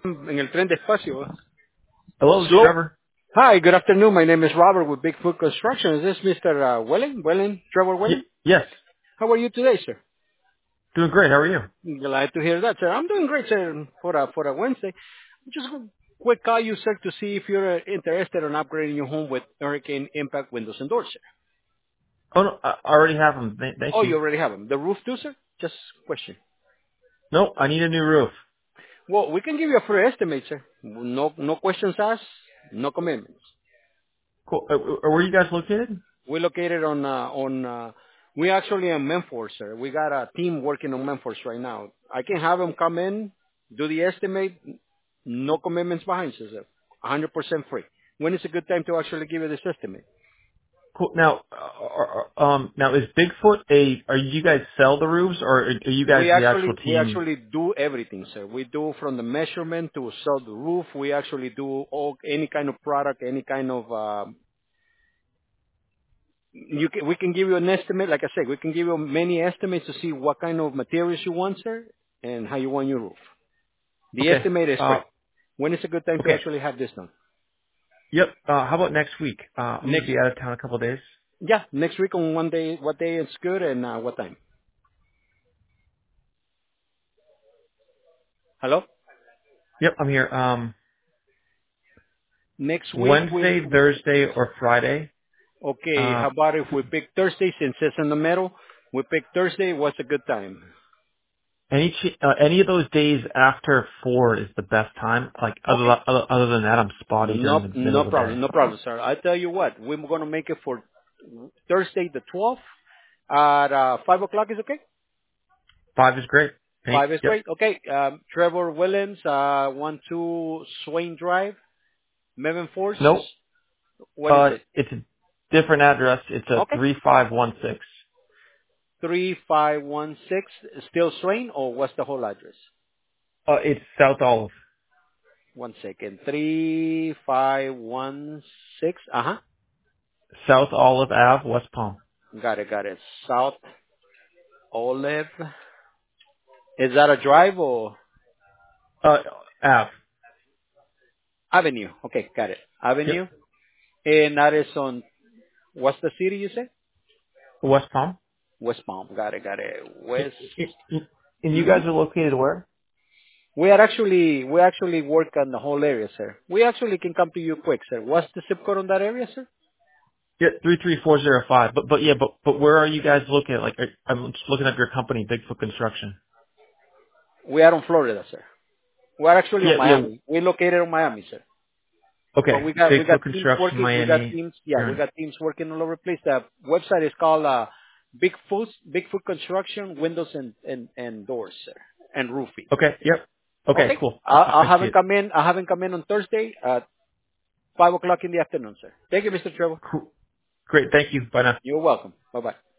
en el tren de espacio. Hello, this is Slow. Trevor. Hi, good afternoon. My name is Robert with Bigfoot Construction. Is this Mr. Wellen? Trevor Wellen? Yes, How are you today, sir? doing great. How are you? Glad to hear that, sir. I'm doing great, sir, for a Wednesday. Just a quick call you, sir, to see if you're interested in upgrading your home with Hurricane Impact windows and doors, sir. Oh no, I already have them. Thank Oh, you. you already have them. The roof too, sir? Just question. No, I need a new roof. Well, we can give you a free estimate, sir. No questions asked, no commitments. Cool. Where are you guys located? We're located we actually in Memphis, sir. We got a team working on Memphis right now. I can have them come in, do the estimate, no commitments behind, sir. 100% free. When is a good time to actually give you this estimate? Cool. Now, now is Bigfoot Are you guys sell the roofs, or are you guys the actual We team? actually do everything, sir. We do from the measurement to sell the roof. We actually do any kind of product, any kind of, we can give you an estimate. Like I said, we can give you many estimates to see what kind of materials you want, sir, and how you want your roof. The Okay. estimate is free. When is a good time to Okay. actually have this done? Yep. How about next week? I'm gonna Next, be out of town a couple of days. yeah, next week on one day. What day is good and what time? Hello. Yep, I'm here. Next week Wednesday, Thursday, or Friday. okay. How Uh, about if we pick Thursday since it's in the middle? We pick Thursday. What's a good time? any of those days after 4 is the best time. Like Okay. other than that, I'm spotty during No, the middle no of the day. problem. No problem, sir. I tell you what, we're going to make it for Thursday the 12th at 5 o'clock. Is okay? 5 is great. Hey, 5 is yep. great. Okay. Trevor Williams, 12 Swain Drive, Mevin Force. Nope. What is it? It's a different address. It's a Okay. 3516. 3516, still Swain, or what's the whole address? It's South Olive. One second. 3516. Uh-huh. South Olive Ave, West Palm. Got it, got it. South Olive. Is that a drive or Uh, Ave. avenue? Okay, got it. Yep. Avenue. And that is on, what's the city you say? West Palm. West Palm. Got it, got it. I- West. And you Mm-hmm. guys are located where? We actually work on the whole area, sir. We actually can come to you quick, sir. What's the zip code on that area, sir? Yeah, 33405. But where are you guys located? Like, I'm just looking up your company, Bigfoot Construction. We are on Florida, sir. We're actually on Yeah, yeah. Miami. We're located on Miami, sir. But Okay. we got Bigfoot teams Construction, working. We got Miami. teams. Yeah, You're we in. got teams working all over the place. The website is called Bigfoot Construction Windows and Doors, sir, and Roofing. Okay. Yep. Okay. Okay, Cool. I'll I have see him it. come in. I'll have him come in on Thursday at 5 o'clock in the afternoon, sir. Thank you, Mr. Trevor. Cool. Great. Thank you. Bye now. You're welcome. Bye bye.